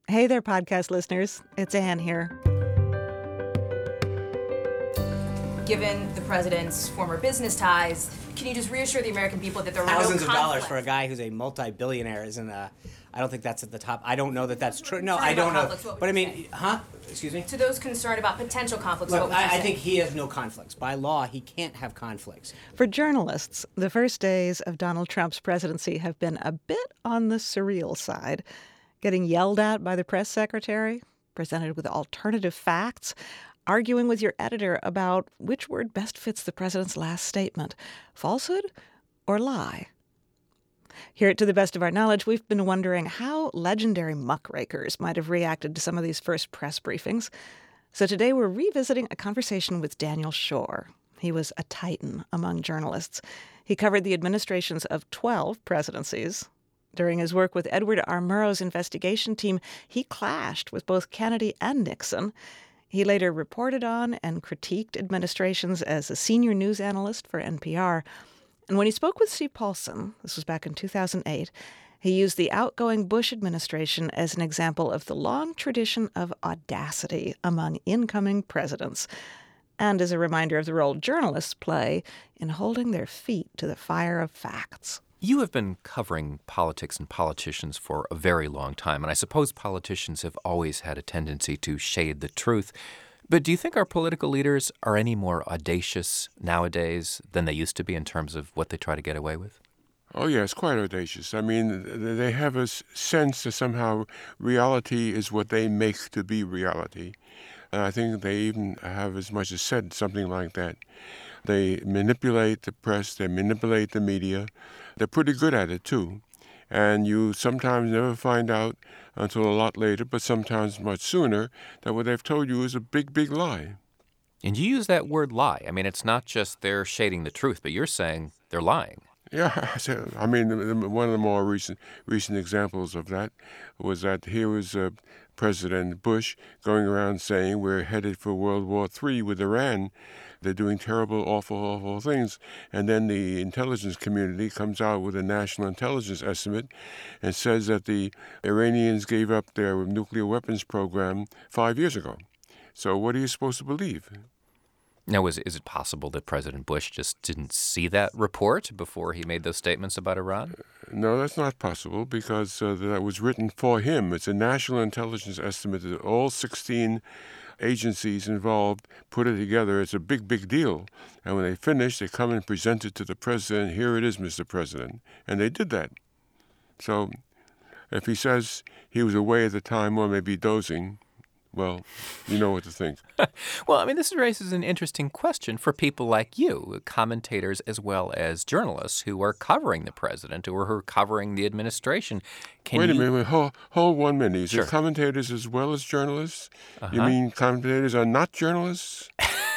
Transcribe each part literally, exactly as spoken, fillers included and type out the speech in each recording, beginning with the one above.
Hey there, podcast listeners. It's Ann here. Given the president's former business ties, can you just reassure the American people that there were Thousands no of dollars conflict? for a guy who's a multi-billionaire isn't a... I don't think that's at the top. I don't know that that's true. No, Sorry I don't about know. conflicts, what would But I you mean, say? huh? Excuse me? To those concerned about potential conflicts, Look, what would you I, say? I think he has no conflicts. By law, he can't have conflicts. For journalists, the first days of Donald Trump's presidency have been a bit on the surreal side. Getting yelled at by the press secretary, presented with alternative facts, arguing with your editor about which word best fits the president's last statement, falsehood or lie. Here at To the Best of Our Knowledge, we've been wondering how legendary muckrakers might have reacted to some of these first press briefings. So today we're revisiting a conversation with Daniel Schorr. He was a titan among journalists. He covered the administrations of twelve presidencies. During his work with Edward R. Murrow's investigation team, he clashed with both Kennedy and Nixon. He later reported on and critiqued administrations as a senior news analyst for N P R. And when he spoke with Steve Paulson, this was back in two thousand eight, he used the outgoing Bush administration as an example of the long tradition of audacity among incoming presidents, and as a reminder of the role journalists play in holding their feet to the fire of facts. You have been covering politics and politicians for a very long time, and I suppose politicians have always had a tendency to shade the truth. But do you think our political leaders are any more audacious nowadays than they used to be in terms of what they try to get away with? Oh, yes, quite audacious. I mean, they have a s- sense that somehow reality is what they make to be reality. And I think they even have as much as said something like that. They manipulate the press, they manipulate the media. They're pretty good at it, too. And you sometimes never find out until a lot later, but sometimes much sooner, that what they've told you is a big, big lie. And you use that word lie. I mean, it's not just they're shading the truth, but you're saying they're lying. Yeah, I said- I mean, the- the- one of the more recent recent examples of that was that here was uh, President Bush going around saying we're headed for World War Three with Iran. They're doing terrible, awful, awful things. And then the intelligence community comes out with a national intelligence estimate and says that the Iranians gave up their nuclear weapons program five years ago. So what are you supposed to believe? Now, is, is it possible that President Bush just didn't see that report before he made those statements about Iran? No, that's not possible because uh, that was written for him. It's a national intelligence estimate that all sixteen agencies involved put it together. It's a big, big deal. And when they finish, they come and present it to the president. Here it is, Mister President. And they did that. So if he says he was away at the time or maybe dozing, well, you know what to think. Well, I mean, this raises an interesting question for people like you, commentators as well as journalists who are covering the president or who are covering the administration. Can Wait a you... minute, wait, hold, hold one minute. You Sure. say commentators as well as journalists? You Uh-huh. mean commentators are not journalists?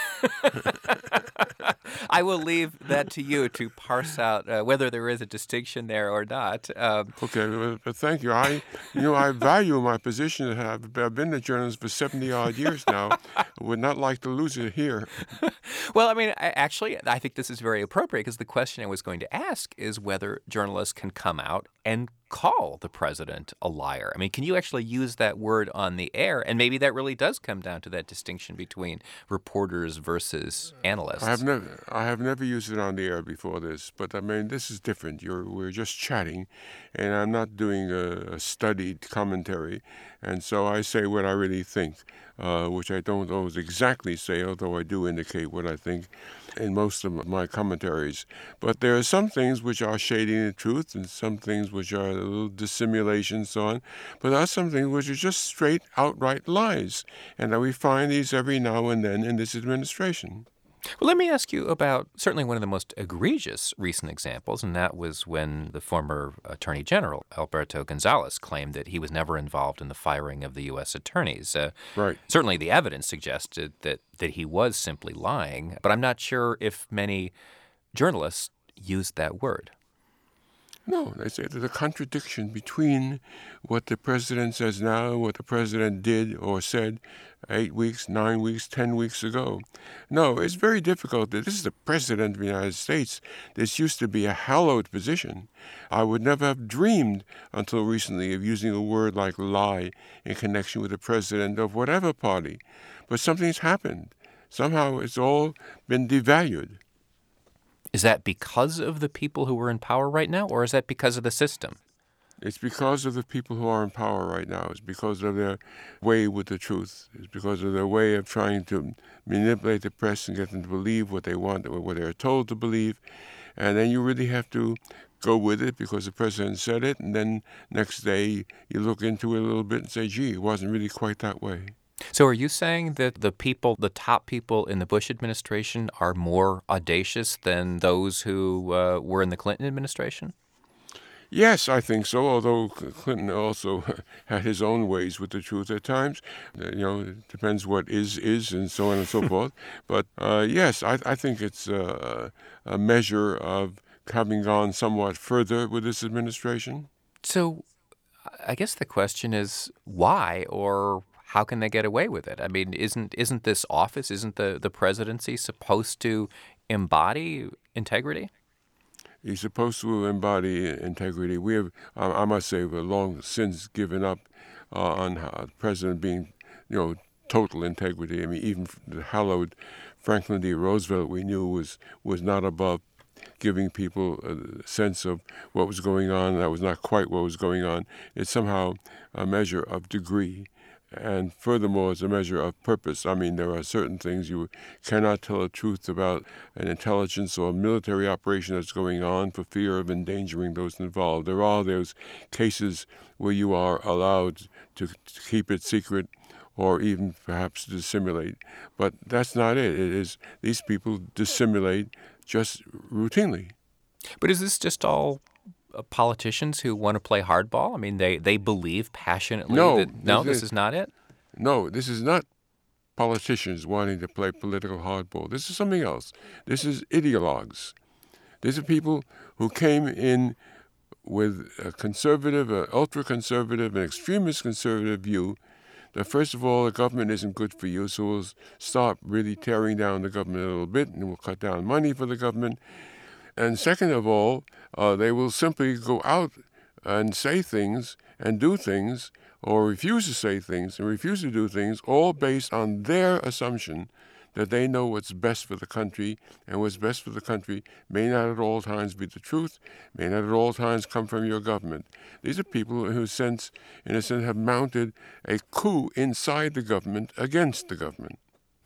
I will leave that to you to parse out uh, whether there is a distinction there or not. Um, Okay, well, but thank you. I, you know, I value my position. I've, I've been a journalist for seventy odd years now. I would not like to lose it here. well, I mean, I, actually, I think this is very appropriate because the question I was going to ask is whether journalists can come out and call the president a liar. I mean, can you actually use that word on the air? And maybe that really does come down to that distinction between reporters versus analysts. I have never, I have never used it on the air before this, but I mean, this is different. You're, we're just chatting, and I'm not doing a, a studied commentary, and so I say what I really think, uh, which I don't always exactly say, although I do indicate what I think in most of my commentaries. But there are some things which are shading the truth, and some things which are a little dissimulation and so on. But there are some things which are just straight, outright lies, and that we find these every now and then in this administration. Well, let me ask you about certainly one of the most egregious recent examples, and that was when the former Attorney General, Alberto Gonzales, claimed that he was never involved in the firing of the U S attorneys. Uh, Right. Certainly the evidence suggested that, that he was simply lying, but I'm not sure if many journalists used that word. No, they say there's a contradiction between what the president says now and what the president did or said eight weeks, nine weeks, ten weeks ago. No, it's very difficult. This is the president of the United States. This used to be a hallowed position. I would never have dreamed until recently of using a word like lie in connection with the president of whatever party. But something's happened. Somehow it's all been devalued. Is that because of the people who are in power right now, or is that because of the system? It's because of the people who are in power right now. It's because of their way with the truth. It's because of their way of trying to manipulate the press and get them to believe what they want or what they're told to believe. And then you really have to go with it because the president said it. And then next day you look into it a little bit and say, gee, it wasn't really quite that way. So are you saying that the people, the top people in the Bush administration are more audacious than those who uh, were in the Clinton administration? Yes, I think so, although Clinton also had his own ways with the truth at times. You know, it depends what is is and so on and so forth. But uh, yes, I, I think it's uh, a measure of having gone somewhat further with this administration. So I guess the question is why, or how can they get away with it? I mean, isn't isn't this office, isn't the, the presidency supposed to embody integrity? He's supposed to embody integrity. We have, I must say, we've long since given up uh, on the president being, you know, total integrity. I mean, even the hallowed Franklin D. Roosevelt we knew was, was not above giving people a sense of what was going on. That was not quite what was going on. It's somehow a measure of degree. And furthermore, it's a measure of purpose. I mean, there are certain things you cannot tell the truth about an intelligence or military operation that's going on for fear of endangering those involved. There are those cases where you are allowed to keep it secret or even perhaps dissimulate. But that's not it. It is these people dissimulate just routinely. But is this just all politicians who want to play hardball? I mean, they, they believe passionately no, that, no, this this is, is not it? No, this is not politicians wanting to play political hardball. This is something else. This is ideologues. These are people who came in with a conservative, an ultra-conservative, an extremist conservative view that, first of all, the government isn't good for you, so we'll start really tearing down the government a little bit, and we'll cut down money for the government. And second of all, uh, they will simply go out and say things and do things or refuse to say things and refuse to do things, all based on their assumption that they know what's best for the country, and what's best for the country may not at all times be the truth, may not at all times come from your government. These are people who, sense, in a sense, have mounted a coup inside the government against the government.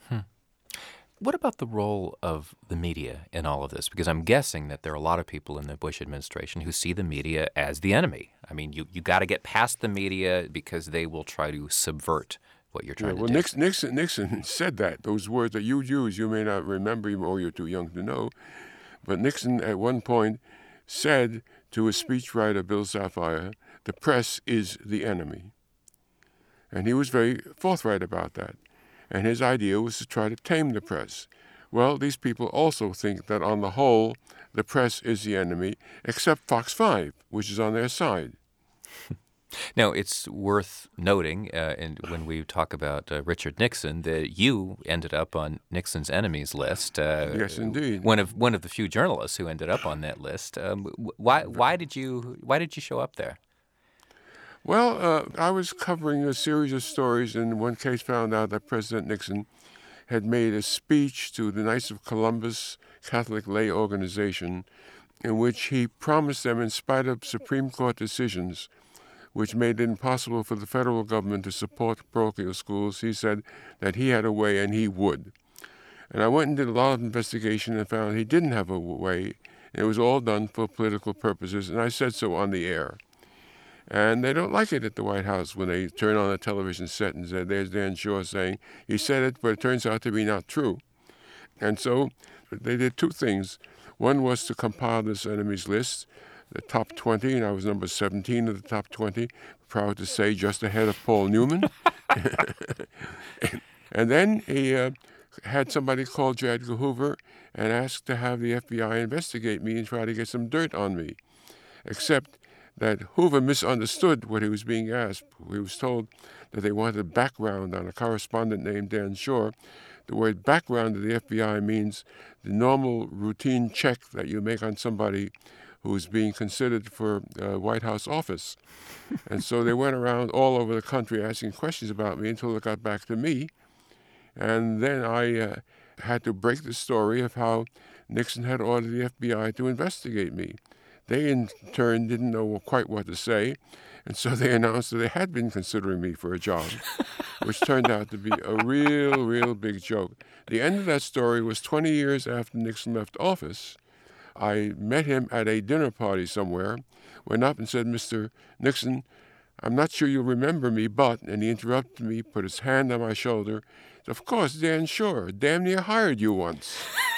What about the role of the media in all of this? Because I'm guessing that there are a lot of people in the Bush administration who see the media as the enemy. I mean, you you got to get past the media because they will try to subvert what you're trying yeah, well, to do. Nixon, Nixon, Nixon said that. Those words that you use, you may not remember or you're too young to know. But Nixon at one point said to his speechwriter, Bill Safire, the press is the enemy. And he was very forthright about that. And his idea was to try to tame the press. Well, these people also think that on the whole, the press is the enemy, except Fox five, which is on their side. Now, it's worth noting, uh, and when we talk about uh, Richard Nixon, that you ended up on Nixon's enemies list. Uh, yes, indeed. One of one of the few journalists who ended up on that list. Um, why why did you why did you show up there? Well, uh, I was covering a series of stories, and in one case found out that President Nixon had made a speech to the Knights of Columbus Catholic Lay Organization in which he promised them, in spite of Supreme Court decisions which made it impossible for the federal government to support parochial schools, he said that he had a way and he would. And I went and did a lot of investigation and found he didn't have a way. It was all done for political purposes, and I said so on the air. And they don't like it at the White House when they turn on a television set and say, there's Dan Shaw saying, he said it, but it turns out to be not true. And so they did two things. One was to compile this enemies list, the top twenty, and I was number seventeen of the top twenty, proud to say just ahead of Paul Newman. And then he uh, had somebody call J. Edgar Hoover and ask to have the F B I investigate me and try to get some dirt on me. except that Hoover misunderstood what he was being asked. He was told that they wanted background on a correspondent named Dan Shore. The word background to the F B I means the normal routine check that you make on somebody who is being considered for uh, White House office. And so they went around all over the country asking questions about me until it got back to me. And then I uh, had to break the story of how Nixon had ordered the F B I to investigate me. They, in turn, didn't know quite what to say, and so they announced that they had been considering me for a job, which turned out to be a real, real big joke. The end of that story was twenty years after Nixon left office. I met him at a dinner party somewhere, went up and said, "Mister Nixon, I'm not sure you'll remember me, but," and he interrupted me, put his hand on my shoulder. "Of course, Dan Shore, damn near hired you once."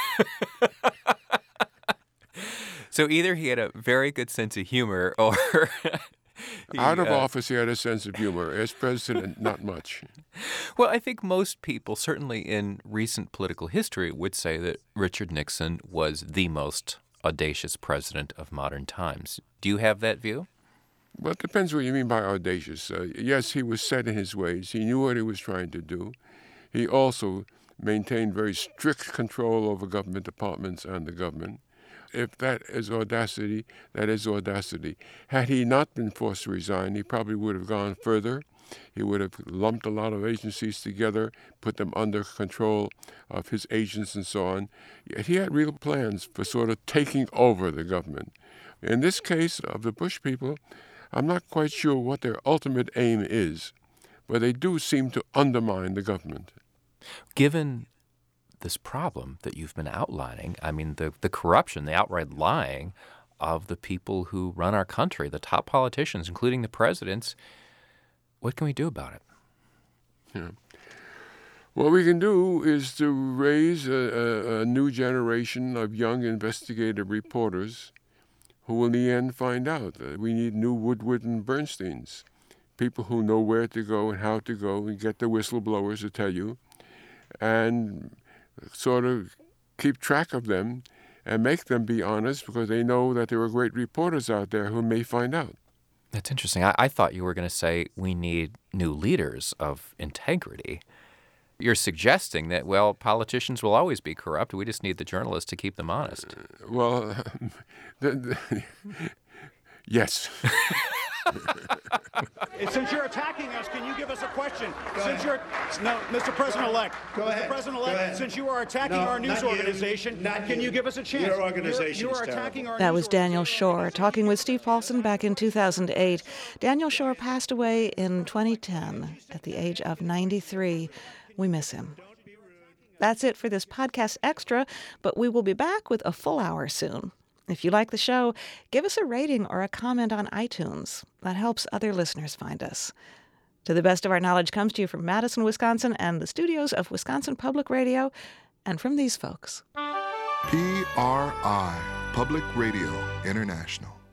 So either he had a very good sense of humor or... he, Out of uh, office, he had a sense of humor. As president, not much. Well, I think most people, certainly in recent political history, would say that Richard Nixon was the most audacious president of modern times. Do you have that view? Well, it depends what you mean by audacious. Uh, yes, he was set in his ways. He knew what he was trying to do. He also maintained very strict control over government departments and the government. If that is audacity, that is audacity. Had he not been forced to resign, he probably would have gone further. He would have lumped a lot of agencies together, put them under control of his agents and so on. Yet he had real plans for sort of taking over the government. In this case of the Bush people, I'm not quite sure what their ultimate aim is, but they do seem to undermine the government. Given this problem that you've been outlining, I mean, the, the corruption, the outright lying of the people who run our country, the top politicians, including the presidents, what can we do about it? Yeah. What we can do is to raise a, a, a new generation of young investigative reporters who will in the end find out that we need new Woodward and Bernsteins, people who know where to go and how to go and get the whistleblowers to tell you, and sort of keep track of them and make them be honest because they know that there are great reporters out there who may find out. That's interesting. I, I thought you were going to say we need new leaders of integrity. You're suggesting that, well, politicians will always be corrupt. We just need the journalists to keep them honest. Uh, well, the, the, yes. Since you're attacking us, can you give us a question? Go since ahead. you're no, Mister President-elect, Go ahead. Mister President-elect, since you are attacking no, our news not organization, you. Not can you. you give us a chance? Your organization you is are terrible. attacking our That news was Daniel Shore talking with Steve Paulson back in two thousand eight. Daniel Shore passed away in twenty ten at the age of ninety-three. We miss him. That's it for this podcast extra, but we will be back with a full hour soon. If you like the show, give us a rating or a comment on iTunes. That helps other listeners find us. To the Best of Our Knowledge comes to you from Madison, Wisconsin, and the studios of Wisconsin Public Radio, and from these folks. P R I, Public Radio International.